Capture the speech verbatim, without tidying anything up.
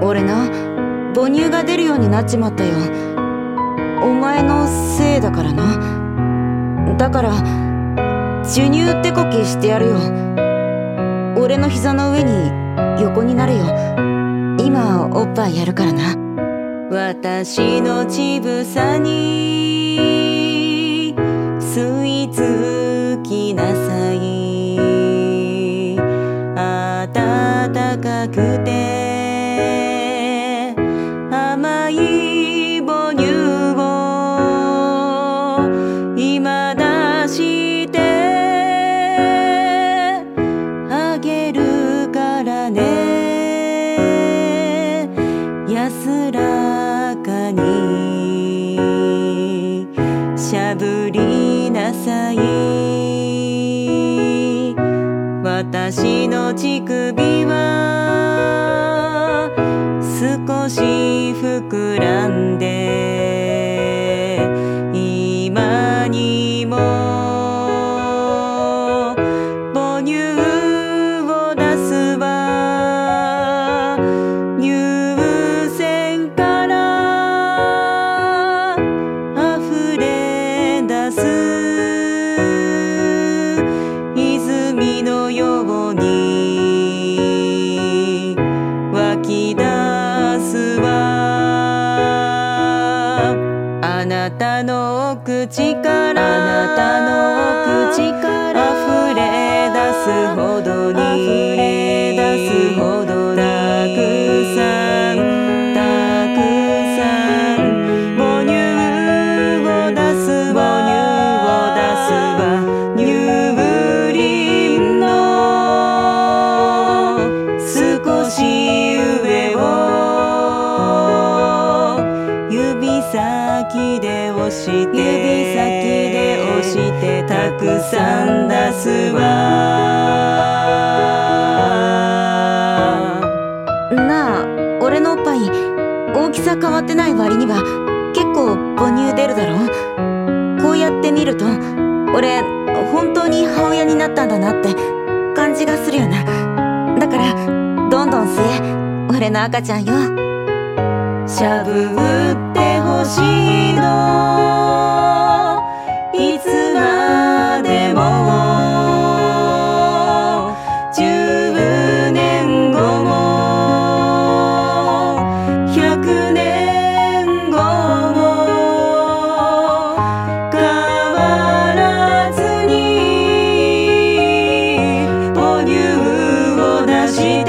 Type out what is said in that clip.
俺な、母乳が出るようになっちまったよ。お前のせいだからな。だから授乳ってこきしてやるよ。俺の膝の上に横になるよ。今おっぱいやるからな。私の乳房に吸い付きなさい。暖かくて甘い母乳を今出してあげるからね。安らかにしゃぶりなさい。私の乳首は少し膨らんで今にも母乳を出すわ。乳腺から溢れ出す泉のように湧き出すわ。あなたのお口からあなたのお口から溢れ出すほどに溢れ出すほどにたくさんたくさん母乳を出すわ。母乳を出すわ。乳輪の少し上を指先で押して指先で押してたくさん出すわ。なあ、俺のおっぱい大きさ変わってない割には結構母乳出るだろ。こうやって見ると俺本当に母親になったんだなって感じがするよな。だからどんどん吸え、俺の赤ちゃんよ。しゃぶってほしいのいつまでも。じゅうねんごもひゃくねんごも変わらずに母乳を出して